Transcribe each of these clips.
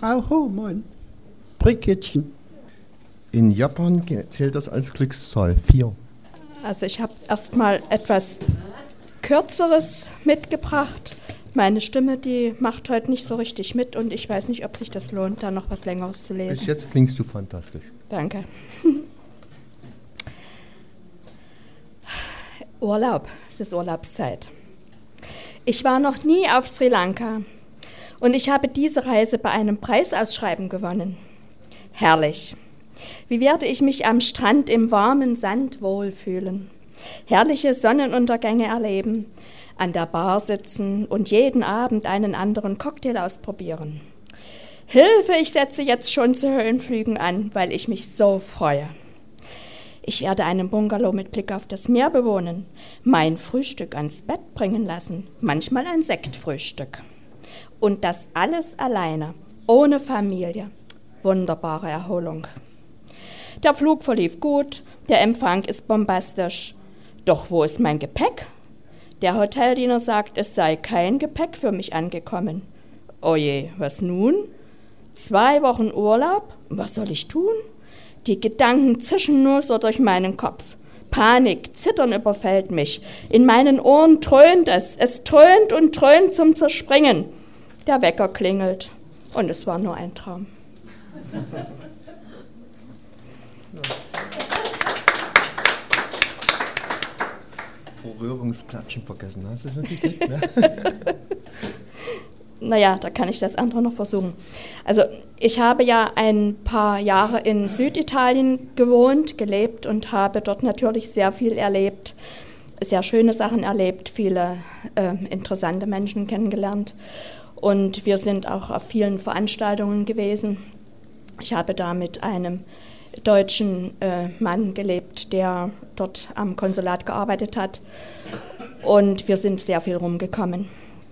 Frau Hohmann. Brigittchen. In Japan zählt das als Glückszahl 4. Also ich habe erstmal etwas Kürzeres mitgebracht. Meine Stimme, die macht heute nicht so richtig mit und ich weiß nicht, ob sich das lohnt, da noch was Längeres zu lesen. Bis jetzt klingst du fantastisch. Danke. Urlaub, es ist Urlaubszeit. Ich war noch nie auf Sri Lanka und ich habe diese Reise bei einem Preisausschreiben gewonnen. Herrlich. Wie werde ich mich am Strand im warmen Sand wohlfühlen? Herrliche Sonnenuntergänge erleben, an der Bar sitzen und jeden Abend einen anderen Cocktail ausprobieren. Hilfe, ich setze jetzt schon zu Höhenflügen an, weil ich mich so freue. Ich werde einen Bungalow mit Blick auf das Meer bewohnen, mein Frühstück ans Bett bringen lassen, manchmal ein Sektfrühstück. Und das alles alleine, ohne Familie. Wunderbare Erholung. Der Flug verlief gut, der Empfang ist bombastisch. Doch wo ist mein Gepäck? Der Hoteldiener sagt, es sei kein Gepäck für mich angekommen. Oje, was nun? 2 Wochen Urlaub? Was soll ich tun? Die Gedanken zischen nur so durch meinen Kopf. Panik, Zittern überfällt mich. In meinen Ohren dröhnt es. Es dröhnt und dröhnt zum Zerspringen. Der Wecker klingelt. Und es war nur ein Traum. Vor Rührungsklatschen vergessen hast du es nicht, ne? Naja, da kann ich das andere noch versuchen. Also ich habe ja ein paar Jahre in Süditalien gewohnt, gelebt und habe dort natürlich sehr viel erlebt, sehr schöne Sachen erlebt, viele interessante Menschen kennengelernt. Und wir sind auch auf vielen Veranstaltungen gewesen. Ich habe da mit einem deutschen Mann gelebt, der dort am Konsulat gearbeitet hat. Und wir sind sehr viel rumgekommen.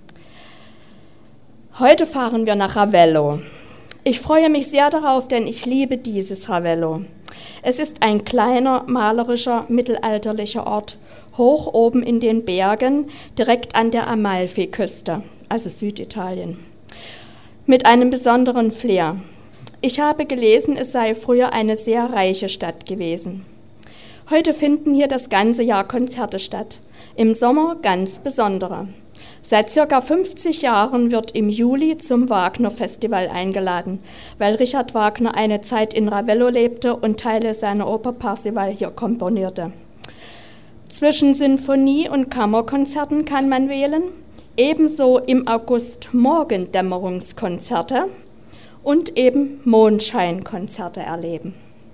Heute fahren wir nach Ravello. Ich freue mich sehr darauf, denn ich liebe dieses Ravello. Es ist ein kleiner, malerischer, mittelalterlicher Ort, hoch oben in den Bergen, direkt an der Amalfiküste, also Süditalien, mit einem besonderen Flair. Ich habe gelesen, es sei früher eine sehr reiche Stadt gewesen. Heute finden hier das ganze Jahr Konzerte statt, im Sommer ganz besondere. Seit ca. 50 Jahren wird im Juli zum Wagner-Festival eingeladen, weil Richard Wagner eine Zeit in Ravello lebte und Teile seiner Oper Parzival hier komponierte. Zwischen Sinfonie- und Kammerkonzerten kann man wählen, ebenso im August Morgendämmerungskonzerte und eben Mondscheinkonzerte erleben.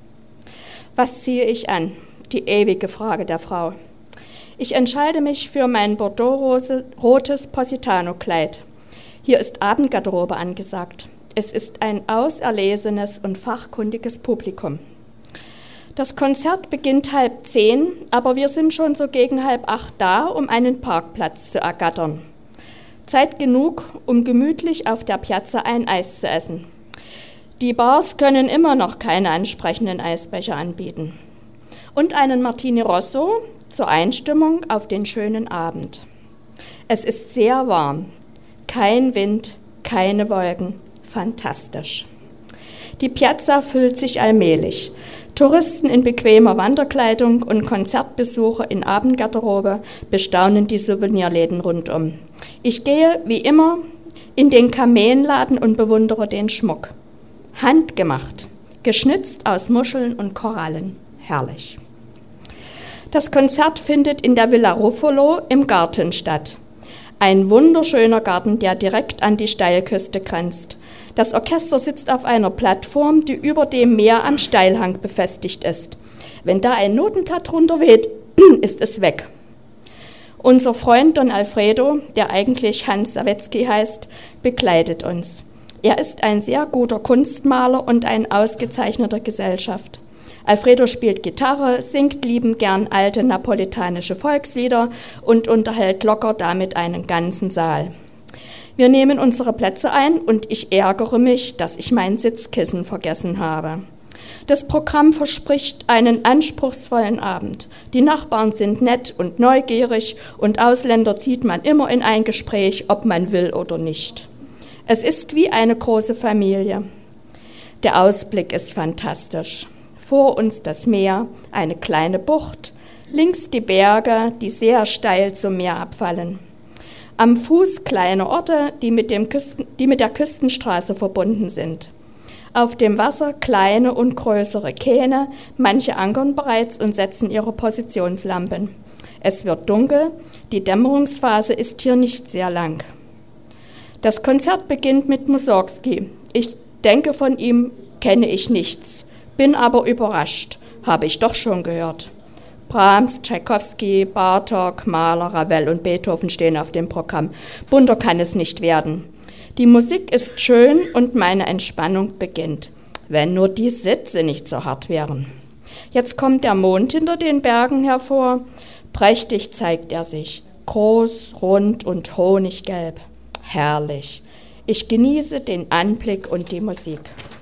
Was ziehe ich an? Die ewige Frage der Frau. Ich entscheide mich für mein bordeaux-rotes Positano-Kleid. Hier ist Abendgarderobe angesagt. Es ist ein auserlesenes und fachkundiges Publikum. Das Konzert beginnt 7:30, aber wir sind schon so gegen 7:30 da, um einen Parkplatz zu ergattern. Zeit genug, um gemütlich auf der Piazza ein Eis zu essen. Die Bars können immer noch keine ansprechenden Eisbecher anbieten. Und einen Martini Rosso zur Einstimmung auf den schönen Abend. Es ist sehr warm, kein Wind, keine Wolken, fantastisch. Die Piazza füllt sich allmählich. Touristen in bequemer Wanderkleidung und Konzertbesucher in Abendgarderobe bestaunen die Souvenirläden rundum. Ich gehe, wie immer, in den Kameenladen und bewundere den Schmuck. Handgemacht, geschnitzt aus Muscheln und Korallen. Herrlich. Das Konzert findet in der Villa Ruffolo im Garten statt. Ein wunderschöner Garten, der direkt an die Steilküste grenzt. Das Orchester sitzt auf einer Plattform, die über dem Meer am Steilhang befestigt ist. Wenn da ein Notenblatt runterweht, ist es weg. Unser Freund Don Alfredo, der eigentlich Hans Sawetzki heißt, begleitet uns. Er ist ein sehr guter Kunstmaler und ein ausgezeichneter Gesellschaft. Alfredo spielt Gitarre, singt liebend gern alte napolitanische Volkslieder und unterhält locker damit einen ganzen Saal. Wir nehmen unsere Plätze ein und ich ärgere mich, dass ich mein Sitzkissen vergessen habe. Das Programm verspricht einen anspruchsvollen Abend. Die Nachbarn sind nett und neugierig und Ausländer zieht man immer in ein Gespräch, ob man will oder nicht. Es ist wie eine große Familie. Der Ausblick ist fantastisch. Vor uns das Meer, eine kleine Bucht, links die Berge, die sehr steil zum Meer abfallen. Am Fuß kleine Orte, die mit der Küstenstraße verbunden sind. Auf dem Wasser kleine und größere Kähne, manche ankern bereits und setzen ihre Positionslampen. Es wird dunkel, die Dämmerungsphase ist hier nicht sehr lang. Das Konzert beginnt mit Mussorgsky. Ich denke, von ihm kenne ich nichts, bin aber überrascht, habe ich doch schon gehört. Brahms, Tschaikowski, Bartók, Mahler, Ravel und Beethoven stehen auf dem Programm. Bunter kann es nicht werden. Die Musik ist schön und meine Entspannung beginnt, wenn nur die Sitze nicht so hart wären. Jetzt kommt der Mond hinter den Bergen hervor. Prächtig zeigt er sich, groß, rund und honiggelb. Herrlich. Ich genieße den Anblick und die Musik.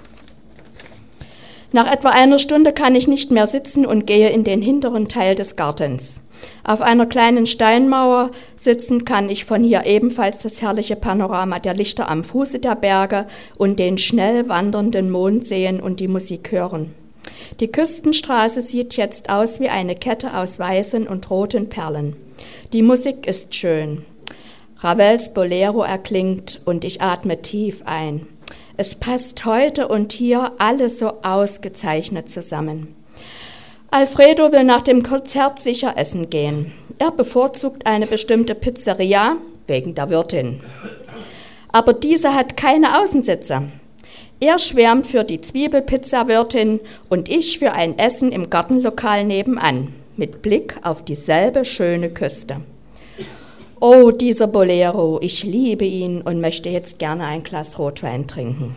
Nach etwa einer Stunde kann ich nicht mehr sitzen und gehe in den hinteren Teil des Gartens. Auf einer kleinen Steinmauer sitzend kann ich von hier ebenfalls das herrliche Panorama der Lichter am Fuße der Berge und den schnell wandernden Mond sehen und die Musik hören. Die Küstenstraße sieht jetzt aus wie eine Kette aus weißen und roten Perlen. Die Musik ist schön. Ravels Bolero erklingt und ich atme tief ein. Es passt heute und hier alles so ausgezeichnet zusammen. Alfredo will nach dem Konzert sicher essen gehen. Er bevorzugt eine bestimmte Pizzeria wegen der Wirtin. Aber diese hat keine Außensitze. Er schwärmt für die Zwiebelpizza-Wirtin und ich für ein Essen im Gartenlokal nebenan, mit Blick auf dieselbe schöne Küste. Oh, dieser Bolero, ich liebe ihn und möchte jetzt gerne ein Glas Rotwein trinken.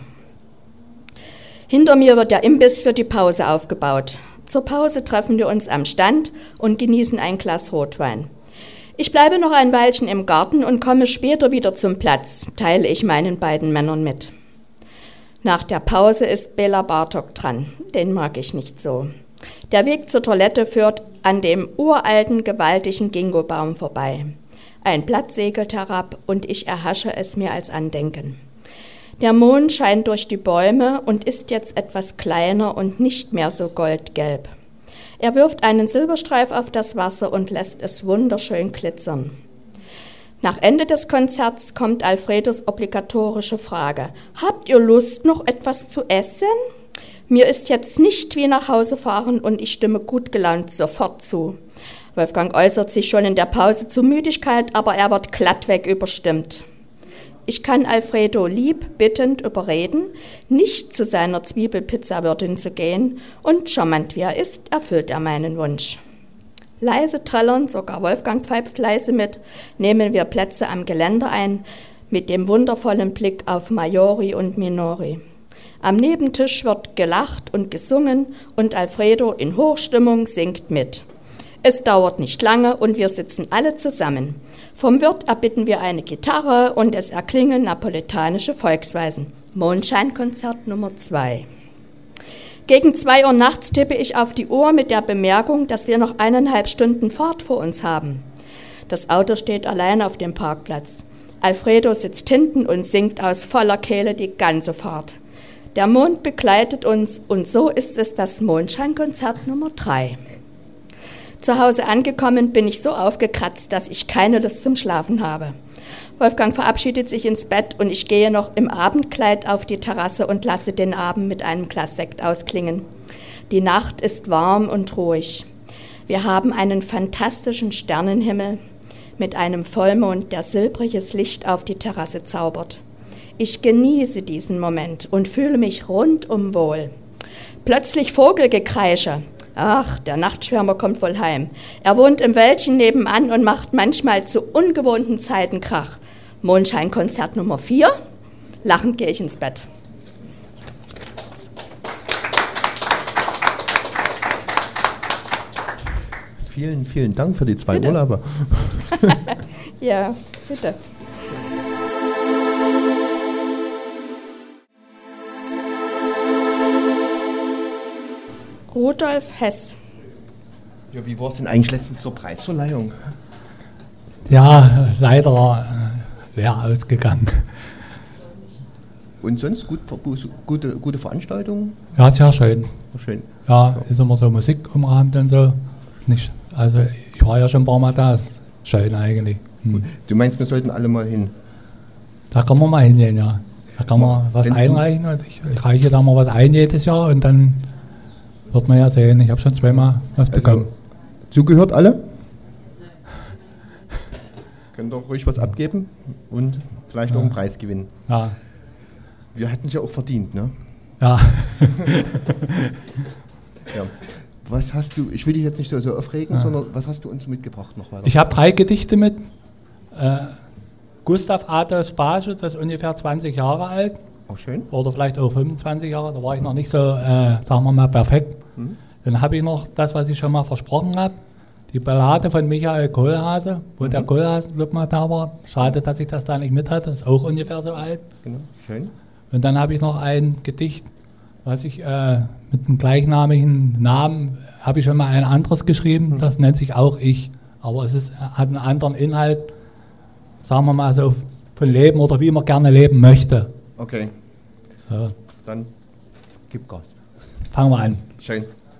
Hinter mir wird der Imbiss für die Pause aufgebaut. Zur Pause treffen wir uns am Stand und genießen ein Glas Rotwein. Ich bleibe noch ein Weilchen im Garten und komme später wieder zum Platz, teile ich meinen beiden Männern mit. Nach der Pause ist Bela Bartók dran, den mag ich nicht so. Der Weg zur Toilette führt an dem uralten, gewaltigen Gingobaum vorbei. Ein Blatt segelt herab und ich erhasche es mir als Andenken. Der Mond scheint durch die Bäume und ist jetzt etwas kleiner und nicht mehr so goldgelb. Er wirft einen Silberstreif auf das Wasser und lässt es wunderschön glitzern. Nach Ende des Konzerts kommt Alfredos obligatorische Frage: Habt ihr Lust, noch etwas zu essen? Mir ist jetzt nicht wie nach Hause fahren und ich stimme gut gelaunt sofort zu. Wolfgang äußert sich schon in der Pause zu Müdigkeit, aber er wird glattweg überstimmt. Ich kann Alfredo lieb bittend überreden, nicht zu seiner Zwiebelpizza-Wirtin zu gehen, und charmant wie er ist, erfüllt er meinen Wunsch. Leise trällern, sogar Wolfgang pfeift leise mit, nehmen wir Plätze am Geländer ein, mit dem wundervollen Blick auf Majori und Minori. Am Nebentisch wird gelacht und gesungen und Alfredo in Hochstimmung singt mit. Es dauert nicht lange und wir sitzen alle zusammen. Vom Wirt erbitten wir eine Gitarre und es erklingen napoletanische Volksweisen. Mondscheinkonzert Nummer 2. Gegen 2 Uhr nachts tippe ich auf die Uhr mit der Bemerkung, dass wir noch 1,5 Stunden Fahrt vor uns haben. Das Auto steht allein auf dem Parkplatz. Alfredo sitzt hinten und singt aus voller Kehle die ganze Fahrt. Der Mond begleitet uns und so ist es das Mondscheinkonzert Nummer 3. Zu Hause angekommen bin ich so aufgekratzt, dass ich keine Lust zum Schlafen habe. Wolfgang verabschiedet sich ins Bett und ich gehe noch im Abendkleid auf die Terrasse und lasse den Abend mit einem Glas Sekt ausklingen. Die Nacht ist warm und ruhig. Wir haben einen fantastischen Sternenhimmel mit einem Vollmond, der silbriges Licht auf die Terrasse zaubert. Ich genieße diesen Moment und fühle mich rundum wohl. Plötzlich Vogelgekreische. Ach, der Nachtschwärmer kommt wohl heim. Er wohnt im Wäldchen nebenan und macht manchmal zu ungewohnten Zeiten Krach. Mondscheinkonzert Nummer 4. Lachend gehe ich ins Bett. Vielen, vielen Dank für die 2 Urlauber. Ja, bitte. Rudolf Hess. Ja, wie war es denn eigentlich letztens zur Preisverleihung? Ja, leider leer ausgegangen. Und sonst gute Veranstaltungen? Ja, sehr schön. Schön. Ja, ist immer so Musik umrahmt und so. Nicht, also ich war ja schon ein paar Mal da, ist schön eigentlich. Du meinst, wir sollten alle mal hin? Da kann man mal hingehen, ja. Da kann man was einreichen und ich reiche da mal was ein jedes Jahr und dann wird man ja sehen. Ich habe schon zweimal was bekommen. Zugehört alle? Könnt ihr ruhig was abgeben und vielleicht auch einen Preis gewinnen. Ja. Wir hatten es ja auch verdient, ne? Ja. Ja. Was hast du, ich will dich jetzt nicht so aufregen, sondern was hast du uns mitgebracht noch weiter? Ich habe 3 Gedichte mit. Gustav Adolf Page, das ist ungefähr 20 Jahre alt. Auch schön. Oder vielleicht auch 25 Jahre, da war ich noch nicht so, sagen wir mal, perfekt. Dann habe ich noch das, was ich schon mal versprochen habe, die Ballade von Michael Kohlhase, wo der Kohlhasen-Club mal da war. Schade, dass ich das da nicht mit hatte, ist auch ungefähr so alt. Genau, schön. Und dann habe ich noch ein Gedicht, was ich mit dem gleichnamigen Namen, habe ich schon mal ein anderes geschrieben, das nennt sich auch Ich. Aber es hat einen anderen Inhalt, sagen wir mal so, von Leben oder wie man gerne leben möchte. Okay. So. Dann gib Gas. Fangen wir an. Schön.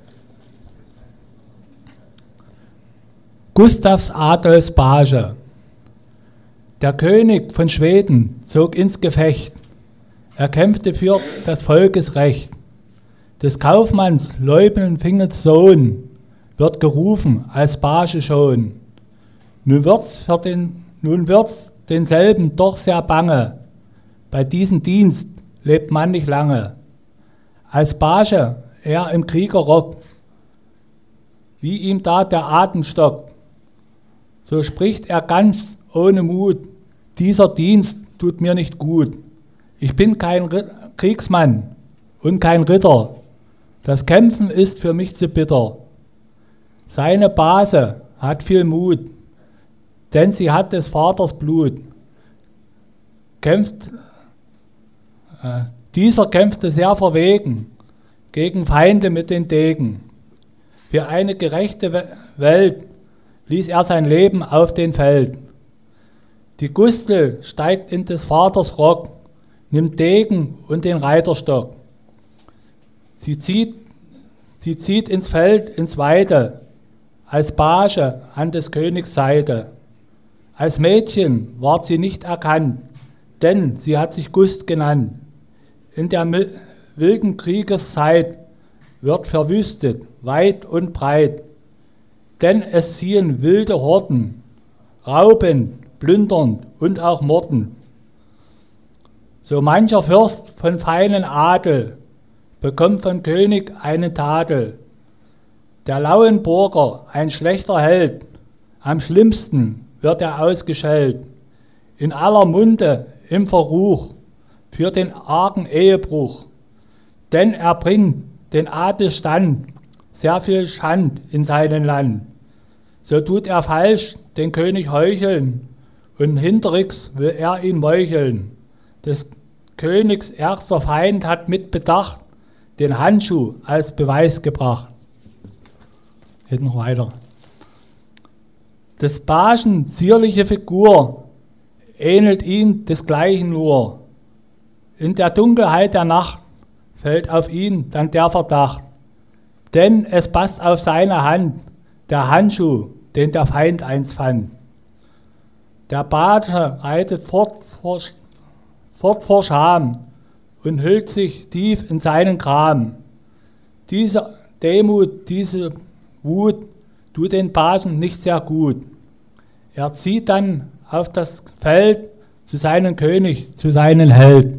Gustavs Adolfs Page. Der König von Schweden zog ins Gefecht. Er kämpfte für das Volkes Recht. Des Kaufmanns Leubenfingens Sohn wird gerufen als Page schon. Nun wird's denselben doch sehr bange. Bei diesem Dienst lebt man nicht lange. Als Page er im Kriegerrock, wie ihm da der Atem stockt, so spricht er ganz ohne Mut, dieser Dienst tut mir nicht gut. Ich bin kein Kriegsmann und kein Ritter, das Kämpfen ist für mich zu bitter. Seine Base hat viel Mut, denn sie hat des Vaters Blut. Dieser kämpfte sehr verwegen gegen Feinde mit den Degen. Für eine gerechte Welt ließ er sein Leben auf den Feld. Die Gustel steigt in des Vaters Rock, nimmt Degen und den Reiterstock. Sie zieht ins Feld, ins Weite, als Page an des Königs Seite. Als Mädchen ward sie nicht erkannt, denn sie hat sich Gust genannt. In der wilden Kriegeszeit wird verwüstet, weit und breit, denn es ziehen wilde Horden, raubend, plündernd und auch morden. So mancher Fürst von feinen Adel bekommt vom König einen Tadel. Der Lauenburger, ein schlechter Held, am schlimmsten wird er ausgeschellt. In aller Munde im Verruch für den argen Ehebruch. Denn er bringt den Adelsstand sehr viel Schand in seinen Land. So tut er falsch den König heucheln und hinterrücks will er ihn meucheln. Des Königs erster Feind hat mit Bedacht den Handschuh als Beweis gebracht. Geht noch weiter. Des Pagen zierliche Figur ähnelt ihn desgleichen nur. In der Dunkelheit der Nacht fällt auf ihn dann der Verdacht. Denn es passt auf seine Hand der Handschuh, den der Feind einst fand. Der Page reitet fort vor Scham und hüllt sich tief in seinen Gram. Diese Demut, diese Wut tut den Pagen nicht sehr gut. Er zieht dann auf das Feld zu seinem König, zu seinem Held.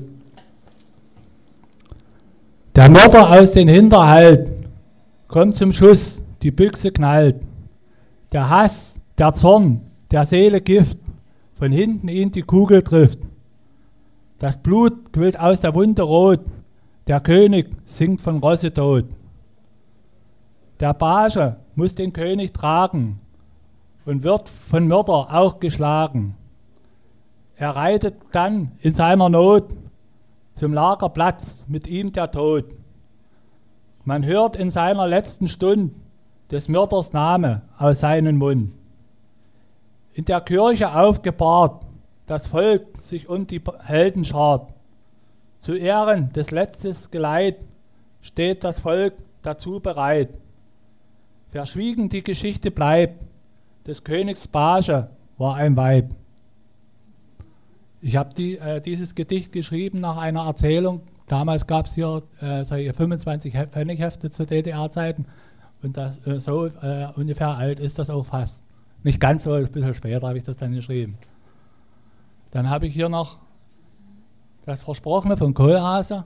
Der Mörder aus dem Hinterhalt kommt zum Schuss, die Büchse knallt. Der Hass, der Zorn, der Seele Gift, von hinten ihn die Kugel trifft. Das Blut quillt aus der Wunde rot, der König sinkt von Rosse tot. Der Page muss den König tragen und wird von Mörder auch geschlagen. Er reitet dann in seiner Not zum Lagerplatz, mit ihm der Tod. Man hört in seiner letzten Stund des Mörders Name aus seinem Mund. In der Kirche aufgebahrt, das Volk sich um die Helden schart. Zu Ehren des letzten Geleit steht das Volk dazu bereit. Verschwiegen die Geschichte bleibt, des Königs Page war ein Weib. Ich habe dieses Gedicht geschrieben nach einer Erzählung. Damals gab es hier 25 Pfennighefte zu DDR-Zeiten und das, so ungefähr alt ist das auch fast. Nicht ganz so, ein bisschen später habe ich das dann geschrieben. Dann habe ich hier noch das Versprochene von Kohlhase.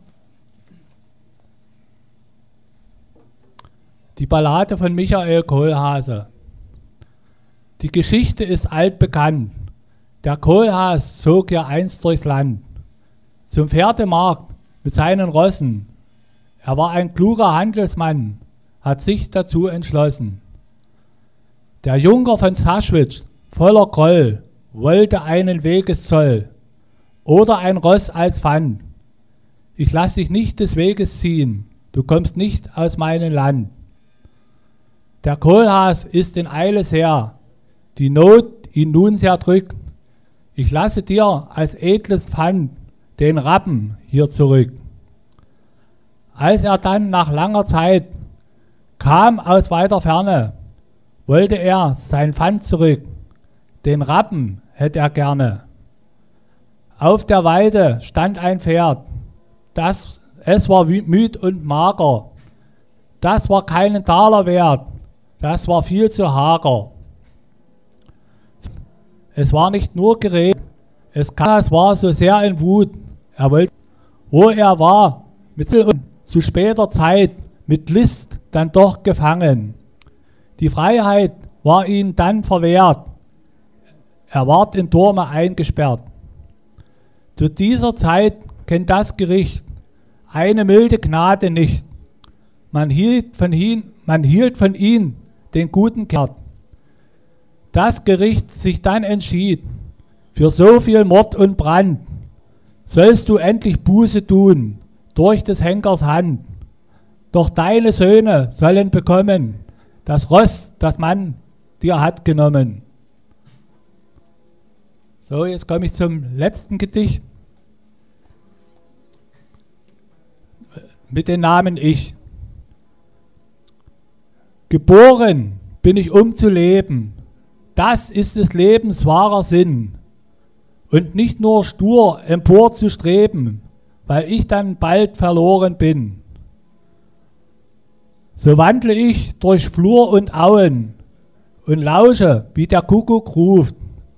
Die Ballade von Michael Kohlhase. Die Geschichte ist altbekannt. Der Kohlhaas zog ja einst durchs Land. Zum Pferdemarkt mit seinen Rossen. Er war ein kluger Handelsmann, hat sich dazu entschlossen. Der Junker von Saschwitz, voller Groll, wollte einen Wegeszoll oder ein Ross als Pfand. Ich lass dich nicht des Weges ziehen, du kommst nicht aus meinem Land. Der Kohlhaas ist in Eile sehr, die Not ihn nun sehr drückt. Ich lasse dir als edles Pfand den Rappen hier zurück. Als er dann nach langer Zeit kam aus weiter Ferne, wollte er sein Pfand zurück, den Rappen hätte er gerne. Auf der Weide stand ein Pferd, es war müd und mager, das war keinen Taler wert, das war viel zu hager. Es war nicht nur Gerät, es war so sehr in Wut. Er wollte, wo er war, mit und zu später Zeit mit List dann doch gefangen. Die Freiheit war ihm dann verwehrt. Er ward in Turme eingesperrt. Zu dieser Zeit kennt das Gericht eine milde Gnade nicht. Man hielt von ihm den guten Kert. Das Gericht sich dann entschied, für so viel Mord und Brand sollst du endlich Buße tun, durch des Henkers Hand. Doch deine Söhne sollen bekommen, das Ross, das man dir hat genommen. So, jetzt komme ich zum letzten Gedicht mit dem Namen Ich. Geboren bin ich, um zu leben. Das ist des Lebens wahrer Sinn. Und nicht nur stur empor zu streben, weil ich dann bald verloren bin. So wandle ich durch Flur und Auen und lausche, wie der Kuckuck ruft.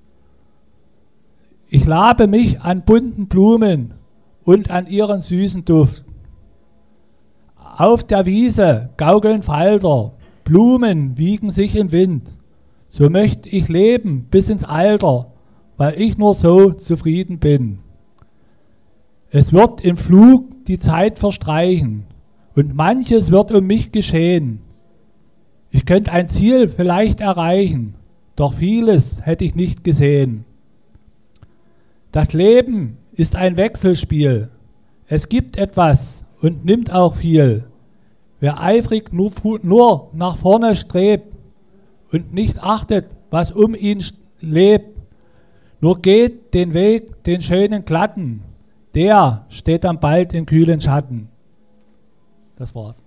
Ich labe mich an bunten Blumen und an ihren süßen Duft. Auf der Wiese gaukeln Falter, Blumen wiegen sich im Wind. So möchte ich leben bis ins Alter, weil ich nur so zufrieden bin. Es wird im Flug die Zeit verstreichen und manches wird um mich geschehen. Ich könnte ein Ziel vielleicht erreichen, doch vieles hätte ich nicht gesehen. Das Leben ist ein Wechselspiel. Es gibt etwas und nimmt auch viel. Wer eifrig nur nach vorne strebt und nicht achtet, was um ihn lebt, nur geht den Weg, den schönen glatten, der steht dann bald in kühlen Schatten. Das war's.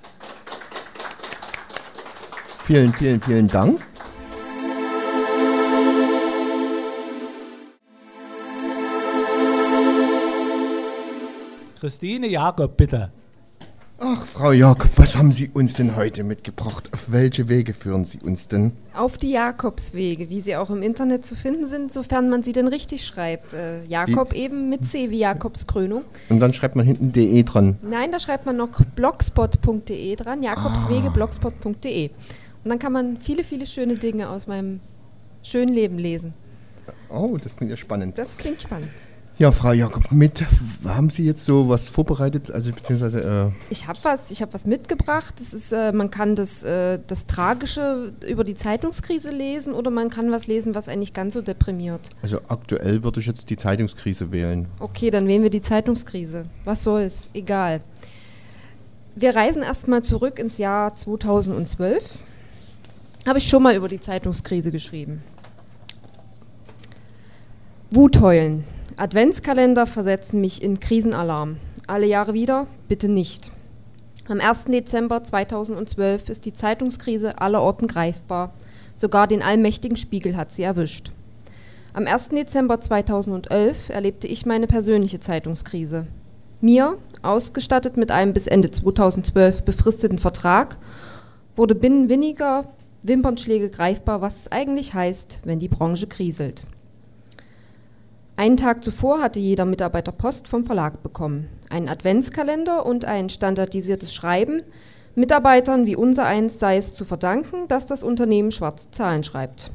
Vielen, vielen, vielen Dank. Christine Jakob, bitte. Ach, Frau Jakob, was haben Sie uns denn heute mitgebracht? Auf welche Wege führen Sie uns denn? Auf die Jakobswege, wie sie auch im Internet zu finden sind, sofern man sie denn richtig schreibt. Jakob eben mit C wie Jakobskrönung. Und dann schreibt man hinten de dran. Nein, da schreibt man noch blogspot.de dran, Jakobswege, blogspot.de. Und dann kann man viele, viele schöne Dinge aus meinem schönen Leben lesen. Oh, das klingt ja spannend. Das klingt spannend. Ja, Frau Jakob, haben Sie jetzt so was vorbereitet, also beziehungsweise... Ich habe was mitgebracht. Das ist, man kann das Tragische über die Zeitungskrise lesen oder man kann was lesen, was einen nicht ganz so deprimiert. Also aktuell würde ich jetzt die Zeitungskrise wählen. Okay, dann wählen wir die Zeitungskrise. Was soll's? Egal. Wir reisen erstmal zurück ins Jahr 2012. Habe ich schon mal über die Zeitungskrise geschrieben. Wutheulen. Adventskalender versetzen mich in Krisenalarm. Alle Jahre wieder? Bitte nicht. Am 1. Dezember 2012 ist die Zeitungskrise allerorten greifbar. Sogar den allmächtigen Spiegel hat sie erwischt. Am 1. Dezember 2011 erlebte ich meine persönliche Zeitungskrise. Mir, ausgestattet mit einem bis Ende 2012 befristeten Vertrag, wurde binnen weniger Wimpernschläge greifbar, was es eigentlich heißt, wenn die Branche kriselt. Einen Tag zuvor hatte jeder Mitarbeiter Post vom Verlag bekommen. Einen Adventskalender und ein standardisiertes Schreiben. Mitarbeitern wie unsereins sei es zu verdanken, dass das Unternehmen schwarze Zahlen schreibt.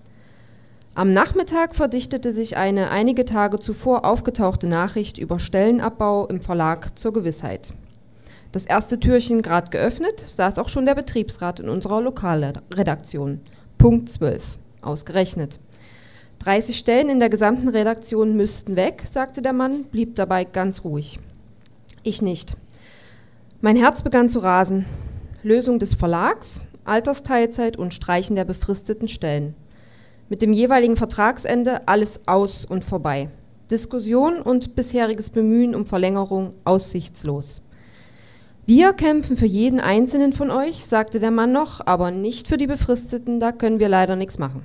Am Nachmittag verdichtete sich eine einige Tage zuvor aufgetauchte Nachricht über Stellenabbau im Verlag zur Gewissheit. Das erste Türchen gerade geöffnet, saß auch schon der Betriebsrat in unserer Lokalredaktion. Punkt 12, ausgerechnet. 30 Stellen in der gesamten Redaktion müssten weg, sagte der Mann, blieb dabei ganz ruhig. Ich nicht. Mein Herz begann zu rasen. Lösung des Verlags, Altersteilzeit und Streichen der befristeten Stellen. Mit dem jeweiligen Vertragsende alles aus und vorbei. Diskussion und bisheriges Bemühen um Verlängerung aussichtslos. Wir kämpfen für jeden Einzelnen von euch, sagte der Mann noch, aber nicht für die Befristeten, da können wir leider nichts machen.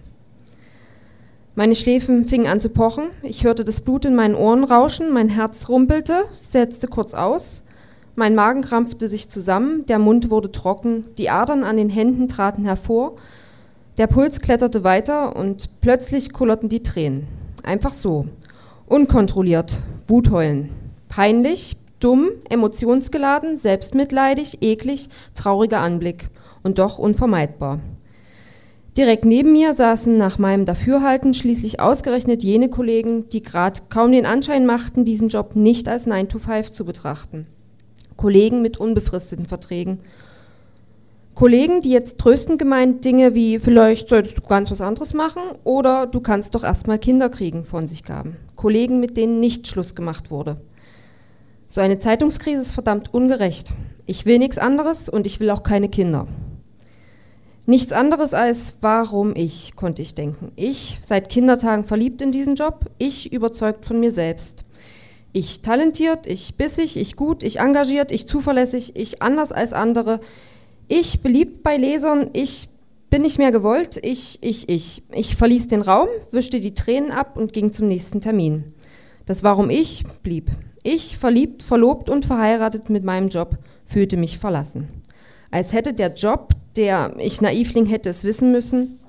Meine Schläfen fingen an zu pochen, ich hörte das Blut in meinen Ohren rauschen, mein Herz rumpelte, setzte kurz aus, mein Magen krampfte sich zusammen, der Mund wurde trocken, die Adern an den Händen traten hervor, der Puls kletterte weiter und plötzlich kullerten die Tränen. Einfach so, unkontrolliert, Wutheulen, peinlich, dumm, emotionsgeladen, selbstmitleidig, eklig, trauriger Anblick und doch unvermeidbar. Direkt neben mir saßen nach meinem Dafürhalten schließlich ausgerechnet jene Kollegen, die gerade kaum den Anschein machten, diesen Job nicht als 9-to-5 zu betrachten. Kollegen mit unbefristeten Verträgen. Kollegen, die jetzt tröstend gemeint Dinge wie vielleicht solltest du ganz was anderes machen oder du kannst doch erstmal Kinder kriegen von sich gaben. Kollegen, mit denen nicht Schluss gemacht wurde. So eine Zeitungskrise ist verdammt ungerecht. Ich will nichts anderes und ich will auch keine Kinder. Nichts anderes als warum ich, konnte ich denken. Ich, seit Kindertagen verliebt in diesen Job, ich überzeugt von mir selbst. Ich talentiert, ich bissig, ich gut, ich engagiert, ich zuverlässig, ich anders als andere. Ich beliebt bei Lesern, ich bin nicht mehr gewollt, ich. Ich verließ den Raum, wischte die Tränen ab und ging zum nächsten Termin. Das Warum ich blieb. Ich, verliebt, verlobt und verheiratet mit meinem Job, fühlte mich verlassen. Als hätte der Job, der ich Naivling hätte es wissen müssen,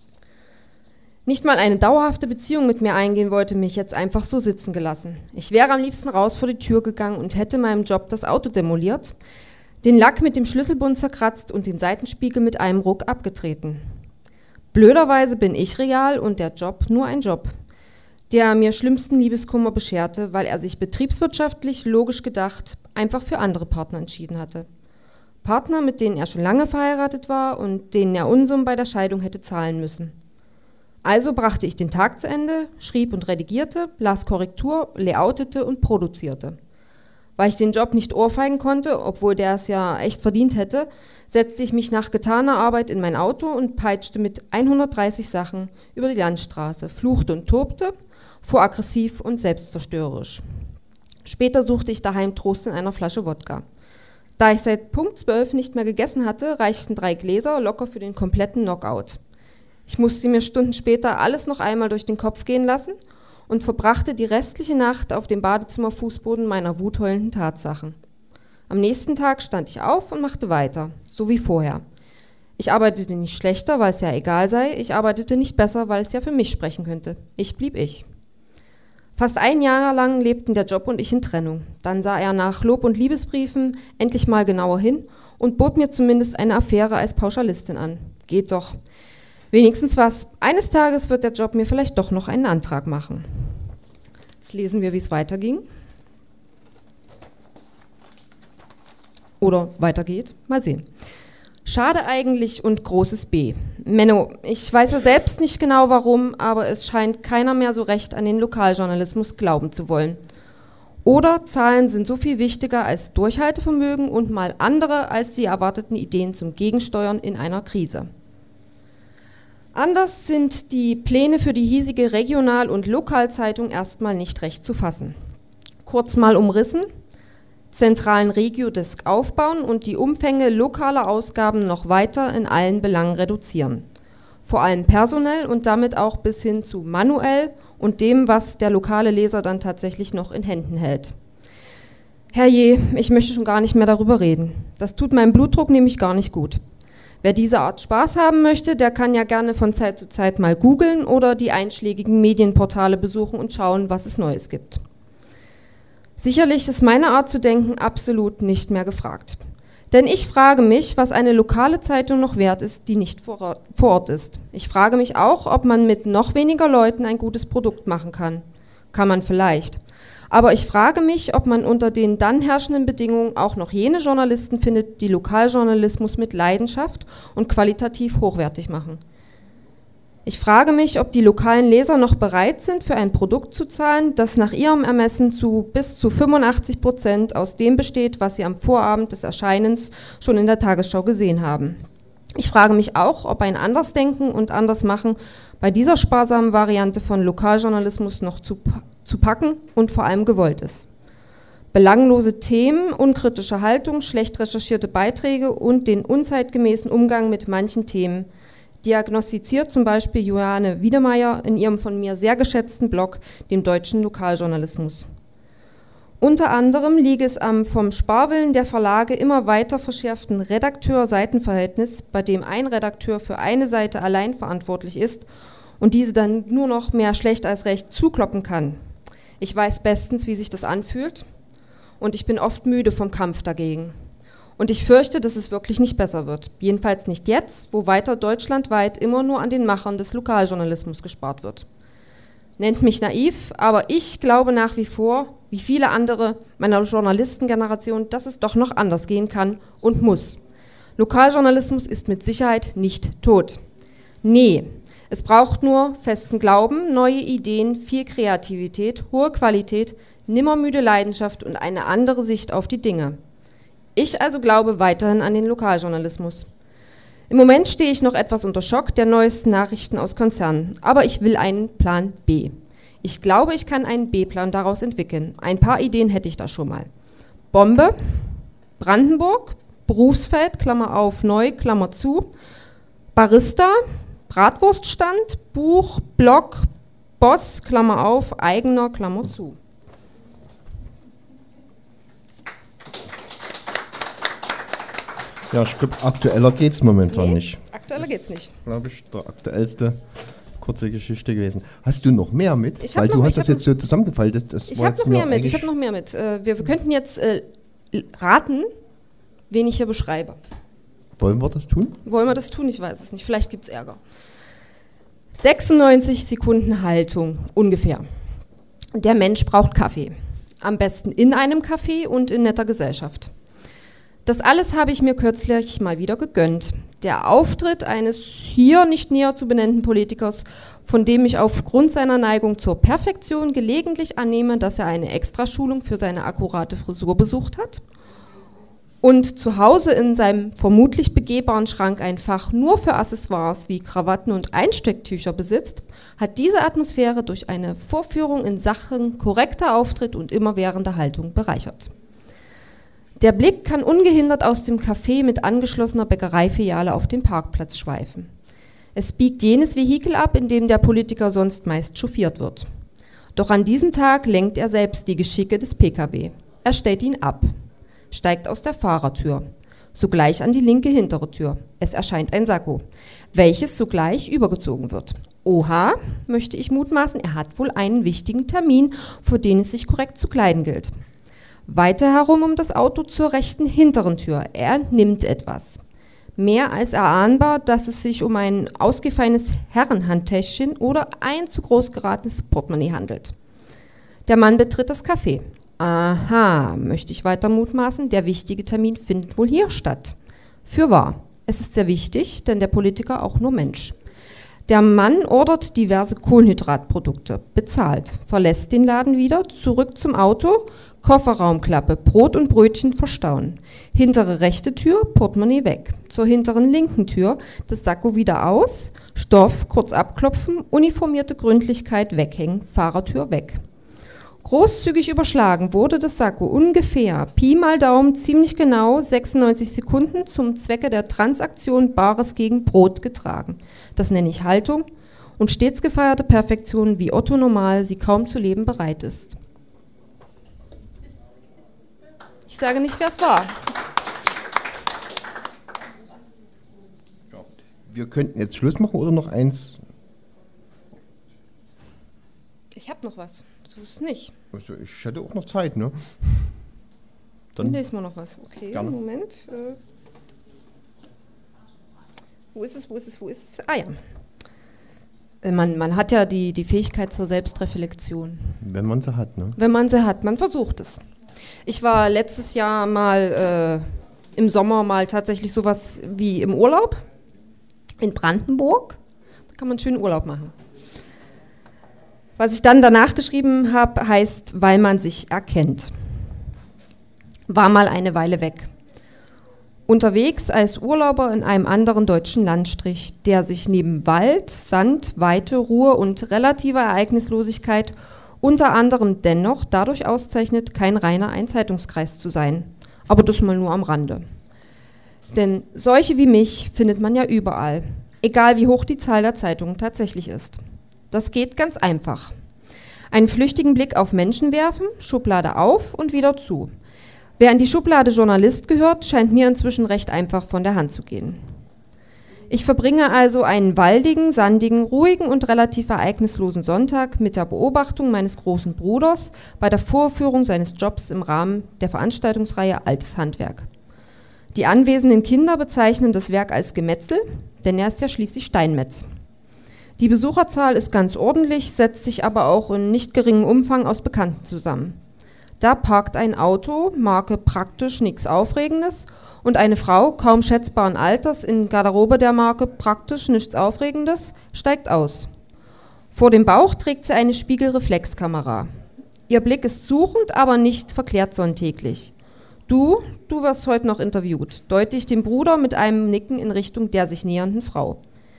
nicht mal eine dauerhafte Beziehung mit mir eingehen wollte, mich jetzt einfach so sitzen gelassen. Ich wäre am liebsten raus vor die Tür gegangen und hätte meinem Job das Auto demoliert, den Lack mit dem Schlüsselbund zerkratzt und den Seitenspiegel mit einem Ruck abgetreten. Blöderweise bin ich real und der Job nur ein Job, der mir schlimmsten Liebeskummer bescherte, weil er sich betriebswirtschaftlich, logisch gedacht, einfach für andere Partner entschieden hatte. Partner, mit denen er schon lange verheiratet war und denen er Unsummen bei der Scheidung hätte zahlen müssen. Also brachte ich den Tag zu Ende, schrieb und redigierte, las Korrektur, layoutete und produzierte. Weil ich den Job nicht ohrfeigen konnte, obwohl der es ja echt verdient hätte, setzte ich mich nach getaner Arbeit in mein Auto und peitschte mit 130 Sachen über die Landstraße, fluchte und tobte, fuhr aggressiv und selbstzerstörerisch. Später suchte ich daheim Trost in einer Flasche Wodka. Da ich seit Punkt 12 nicht mehr gegessen hatte, reichten 3 Gläser locker für den kompletten Knockout. Ich musste mir Stunden später alles noch einmal durch den Kopf gehen lassen und verbrachte die restliche Nacht auf dem Badezimmerfußboden meiner wutheulenden Tatsachen. Am nächsten Tag stand ich auf und machte weiter, so wie vorher. Ich arbeitete nicht schlechter, weil es ja egal sei, ich arbeitete nicht besser, weil es ja für mich sprechen könnte. Ich blieb ich. Fast ein Jahr lang lebten der Job und ich in Trennung. Dann sah er nach Lob- und Liebesbriefen endlich mal genauer hin und bot mir zumindest eine Affäre als Pauschalistin an. Geht doch. Wenigstens was. Eines Tages wird der Job mir vielleicht doch noch einen Antrag machen. Jetzt lesen wir, wie es weiterging. Oder weitergeht. Mal sehen. Schade eigentlich und großes B. Menno, ich weiß ja selbst nicht genau warum, aber es scheint keiner mehr so recht an den Lokaljournalismus glauben zu wollen. Oder Zahlen sind so viel wichtiger als Durchhaltevermögen und mal andere als die erwarteten Ideen zum Gegensteuern in einer Krise. Anders sind die Pläne für die hiesige Regional- und Lokalzeitung erstmal nicht recht zu fassen. Kurz mal umrissen, zentralen Regiodesk aufbauen und die Umfänge lokaler Ausgaben noch weiter in allen Belangen reduzieren. Vor allem personell und damit auch bis hin zu manuell und dem, was der lokale Leser dann tatsächlich noch in Händen hält. Herrje, ich möchte schon gar nicht mehr darüber reden. Das tut meinem Blutdruck nämlich gar nicht gut. Wer diese Art Spaß haben möchte, der kann ja gerne von Zeit zu Zeit mal googeln oder die einschlägigen Medienportale besuchen und schauen, was es Neues gibt. Sicherlich ist meine Art zu denken absolut nicht mehr gefragt. Denn ich frage mich, was eine lokale Zeitung noch wert ist, die nicht vor Ort ist. Ich frage mich auch, ob man mit noch weniger Leuten ein gutes Produkt machen kann. Kann man vielleicht. Aber ich frage mich, ob man unter den dann herrschenden Bedingungen auch noch jene Journalisten findet, die Lokaljournalismus mit Leidenschaft und qualitativ hochwertig machen. Ich frage mich, ob die lokalen Leser noch bereit sind, für ein Produkt zu zahlen, das nach ihrem Ermessen zu bis zu 85% aus dem besteht, was sie am Vorabend des Erscheinens schon in der Tagesschau gesehen haben. Ich frage mich auch, ob ein Andersdenken und Andersmachen bei dieser sparsamen Variante von Lokaljournalismus noch zu packen und vor allem gewollt ist. Belanglose Themen, unkritische Haltung, schlecht recherchierte Beiträge und den unzeitgemäßen Umgang mit manchen Themen diagnostiziert zum Beispiel Juliane Wiedemeyer in ihrem von mir sehr geschätzten Blog, dem Deutschen Lokaljournalismus. Unter anderem liege es am vom Sparwillen der Verlage immer weiter verschärften Redakteur-Seitenverhältnis, bei dem ein Redakteur für eine Seite allein verantwortlich ist und diese dann nur noch mehr schlecht als recht zukloppen kann. Ich weiß bestens, wie sich das anfühlt und ich bin oft müde vom Kampf dagegen. Und ich fürchte, dass es wirklich nicht besser wird. Jedenfalls nicht jetzt, wo weiter deutschlandweit immer nur an den Machern des Lokaljournalismus gespart wird. Nennt mich naiv, aber ich glaube nach wie vor, wie viele andere meiner Journalistengeneration, dass es doch noch anders gehen kann und muss. Lokaljournalismus ist mit Sicherheit nicht tot. Nee, es braucht nur festen Glauben, neue Ideen, viel Kreativität, hohe Qualität, nimmermüde Leidenschaft und eine andere Sicht auf die Dinge. Ich also glaube weiterhin an den Lokaljournalismus. Im Moment stehe ich noch etwas unter Schock der neuesten Nachrichten aus Konzernen, aber ich will einen Plan B. Ich glaube, ich kann einen B-Plan daraus entwickeln. Ein paar Ideen hätte ich da schon mal. Bombe, Brandenburg, Berufsfeld, Klammer auf, neu, Klammer zu, Barista, Bratwurststand, Buch, Blog, Boss, Klammer auf, eigener, Klammer zu. Ja, ich glaube, aktueller geht es momentan nicht. Aktueller geht es nicht. Glaube ich, der aktuellste kurze Geschichte gewesen. Hast du noch mehr mit? Weil du hast das jetzt so zusammengefaltet. Ich habe noch mehr mit. Wir könnten jetzt raten, wen ich hier beschreibe. Wollen wir das tun? Wollen wir das tun? Ich weiß es nicht. Vielleicht gibt es Ärger. 96 Sekunden Haltung, ungefähr. Der Mensch braucht Kaffee. Am besten in einem Café und in netter Gesellschaft. Das alles habe ich mir kürzlich mal wieder gegönnt. Der Auftritt eines hier nicht näher zu benennenden Politikers, von dem ich aufgrund seiner Neigung zur Perfektion gelegentlich annehme, dass er eine Extraschulung für seine akkurate Frisur besucht hat und zu Hause in seinem vermutlich begehbaren Schrank ein Fach nur für Accessoires wie Krawatten und Einstecktücher besitzt, hat diese Atmosphäre durch eine Vorführung in Sachen korrekter Auftritt und immerwährender Haltung bereichert. Der Blick kann ungehindert aus dem Café mit angeschlossener Bäckereifiliale auf den Parkplatz schweifen. Es biegt jenes Vehikel ab, in dem der Politiker sonst meist chauffiert wird. Doch an diesem Tag lenkt er selbst die Geschicke des Pkw. Er stellt ihn ab, steigt aus der Fahrertür, sogleich an die linke hintere Tür. Es erscheint ein Sakko, welches sogleich übergezogen wird. Oha, möchte ich mutmaßen, er hat wohl einen wichtigen Termin, für den es sich korrekt zu kleiden gilt. Weiter herum um das Auto zur rechten hinteren Tür. Er nimmt etwas. Mehr als erahnbar, dass es sich um ein ausgefallenes Herrenhandtäschchen oder ein zu groß geratenes Portemonnaie handelt. Der Mann betritt das Café. Aha, möchte ich weiter mutmaßen, der wichtige Termin findet wohl hier statt. Fürwahr, es ist sehr wichtig, denn der Politiker auch nur Mensch. Der Mann ordert diverse Kohlenhydratprodukte, bezahlt, verlässt den Laden wieder, zurück zum Auto, Kofferraumklappe, Brot und Brötchen verstauen. Hintere rechte Tür, Portemonnaie weg. Zur hinteren linken Tür, das Sakko wieder aus, Stoff kurz abklopfen, uniformierte Gründlichkeit weghängen, Fahrertür weg. Großzügig überschlagen wurde das Sakko ungefähr, Pi mal Daumen, ziemlich genau 96 Sekunden zum Zwecke der Transaktion Bares gegen Brot getragen. Das nenne ich Haltung und stets gefeierte Perfektion, wie Otto Normal sie kaum zu leben bereit ist. Ich sage nicht, wer es war. Wir könnten jetzt Schluss machen oder noch eins? Ich habe noch was, so ist es nicht. Also ich hätte auch noch Zeit, ne? Dann lesen wir noch was. Okay, gerne. Moment. Wo ist es? Ah ja. Man hat ja die Fähigkeit zur Selbstreflexion. Wenn man sie hat, ne? Wenn man sie hat, man versucht es. Ich war letztes Jahr mal im Sommer mal tatsächlich sowas wie im Urlaub in Brandenburg. Da kann man schön Urlaub machen. Was ich dann danach geschrieben habe, heißt, weil man sich erkennt. War mal eine Weile weg. Unterwegs als Urlauber in einem anderen deutschen Landstrich, der sich neben Wald, Sand, Weite, Ruhe und relativer Ereignislosigkeit unter anderem dennoch dadurch auszeichnet, kein reiner Einzeitungskreis zu sein. Aber das mal nur am Rande. Denn solche wie mich findet man ja überall, egal wie hoch die Zahl der Zeitungen tatsächlich ist. Das geht ganz einfach. Einen flüchtigen Blick auf Menschen werfen, Schublade auf und wieder zu. Wer in die Schublade Journalist gehört, scheint mir inzwischen recht einfach von der Hand zu gehen. Ich verbringe also einen waldigen, sandigen, ruhigen und relativ ereignislosen Sonntag mit der Beobachtung meines großen Bruders bei der Vorführung seines Jobs im Rahmen der Veranstaltungsreihe Altes Handwerk. Die anwesenden Kinder bezeichnen das Werk als Gemetzel, denn er ist ja schließlich Steinmetz. Die Besucherzahl ist ganz ordentlich, setzt sich aber auch in nicht geringem Umfang aus Bekannten zusammen. Da parkt ein Auto, Marke praktisch nichts Aufregendes, und eine Frau, kaum schätzbaren Alters, in Garderobe der Marke praktisch nichts Aufregendes, steigt aus. Vor dem Bauch trägt sie eine Spiegelreflexkamera. Ihr Blick ist suchend, aber nicht verklärt sonntäglich. Du wirst heute noch interviewt, deute ich dem Bruder mit einem Nicken in Richtung der sich nähernden Frau.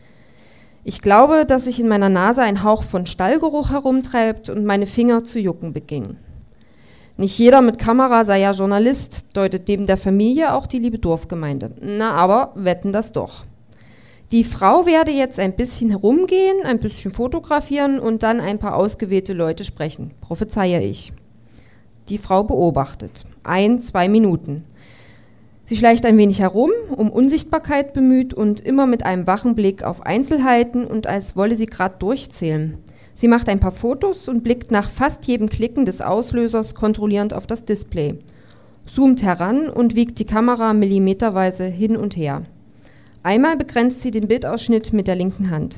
Ich glaube, dass sich in meiner Nase ein Hauch von Stallgeruch herumtreibt und meine Finger zu jucken beginnen. Nicht jeder mit Kamera sei ja Journalist, deutet neben der Familie auch die liebe Dorfgemeinde. Na, aber wetten das doch. Die Frau werde jetzt ein bisschen herumgehen, ein bisschen fotografieren und dann ein paar ausgewählte Leute sprechen, prophezeie ich. Die Frau beobachtet. 1-2 Minuten. Sie schleicht ein wenig herum, um Unsichtbarkeit bemüht und immer mit einem wachen Blick auf Einzelheiten und als wolle sie gerade durchzählen. Sie macht ein paar Fotos und blickt nach fast jedem Klicken des Auslösers kontrollierend auf das Display, zoomt heran und wiegt die Kamera millimeterweise hin und her. Einmal begrenzt sie den Bildausschnitt mit der linken Hand.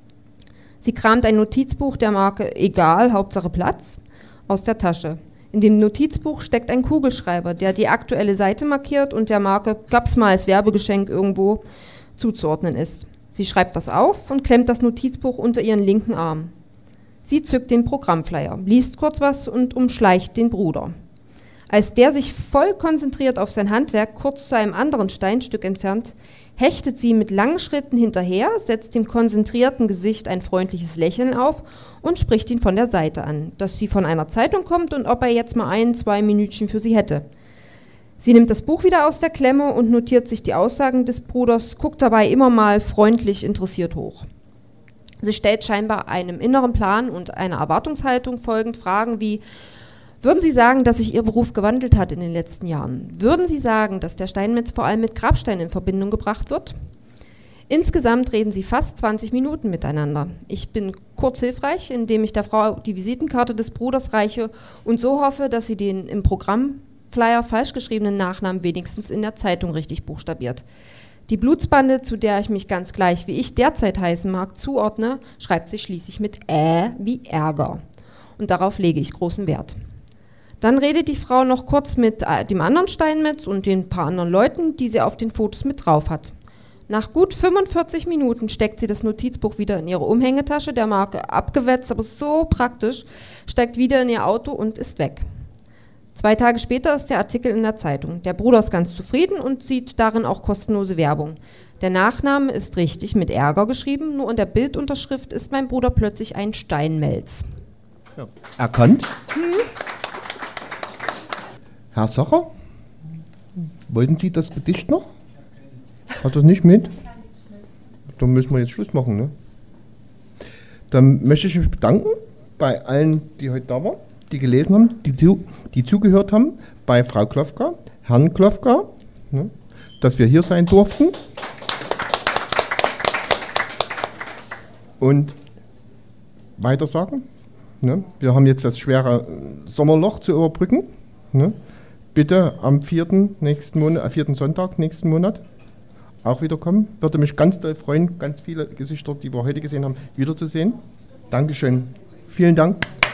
Sie kramt ein Notizbuch der Marke Egal, Hauptsache Platz aus der Tasche. In dem Notizbuch steckt ein Kugelschreiber, der die aktuelle Seite markiert und der Marke gab's mal als Werbegeschenk irgendwo zuzuordnen ist. Sie schreibt das auf und klemmt das Notizbuch unter ihren linken Arm. Sie zückt den Programmflyer, liest kurz was und umschleicht den Bruder. Als der sich voll konzentriert auf sein Handwerk kurz zu einem anderen Steinstück entfernt, hechtet sie mit langen Schritten hinterher, setzt dem konzentrierten Gesicht ein freundliches Lächeln auf und spricht ihn von der Seite an, dass sie von einer Zeitung kommt und ob er jetzt mal 1-2 Minütchen für sie hätte. Sie nimmt das Buch wieder aus der Klemme und notiert sich die Aussagen des Bruders, guckt dabei immer mal freundlich interessiert hoch. Sie stellt scheinbar einem inneren Plan und einer Erwartungshaltung folgend Fragen wie: Würden Sie sagen, dass sich Ihr Beruf gewandelt hat in den letzten Jahren? Würden Sie sagen, dass der Steinmetz vor allem mit Grabsteinen in Verbindung gebracht wird? Insgesamt reden sie fast 20 Minuten miteinander. Ich bin kurz hilfreich, indem ich der Frau die Visitenkarte des Bruders reiche und so hoffe, dass sie den im Programmflyer falsch geschriebenen Nachnamen wenigstens in der Zeitung richtig buchstabiert. Die Blutsbande, zu der ich mich ganz gleich, wie ich derzeit heißen mag, zuordne, schreibt sich schließlich mit wie Ärger. Und darauf lege ich großen Wert. Dann redet die Frau noch kurz mit dem anderen Steinmetz und den paar anderen Leuten, die sie auf den Fotos mit drauf hat. Nach gut 45 Minuten steckt sie das Notizbuch wieder in ihre Umhängetasche, der Marke abgewetzt, aber so praktisch, steigt wieder in ihr Auto und ist weg. 2 Tage später ist der Artikel in der Zeitung. Der Bruder ist ganz zufrieden und sieht darin auch kostenlose Werbung. Der Nachname ist richtig mit Ärger geschrieben, nur in der Bildunterschrift ist mein Bruder plötzlich ein Steinmelz. Ja. Erkannt? Herr Sacher, wollten Sie das Gedicht noch? Hat das nicht mit? Dann müssen wir jetzt Schluss machen, ne? Dann möchte ich mich bedanken bei allen, die heute da waren, die gelesen haben, die zugehört haben, bei Frau Klofka, Herrn Klofka, ne, dass wir hier sein durften. Und weiter sagen, ne, wir haben jetzt das schwere Sommerloch zu überbrücken. Ne, bitte am 4. Sonntag nächsten Monat auch wieder kommen. Würde mich ganz doll freuen, ganz viele Gesichter, die wir heute gesehen haben, wiederzusehen. Dankeschön. Vielen Dank.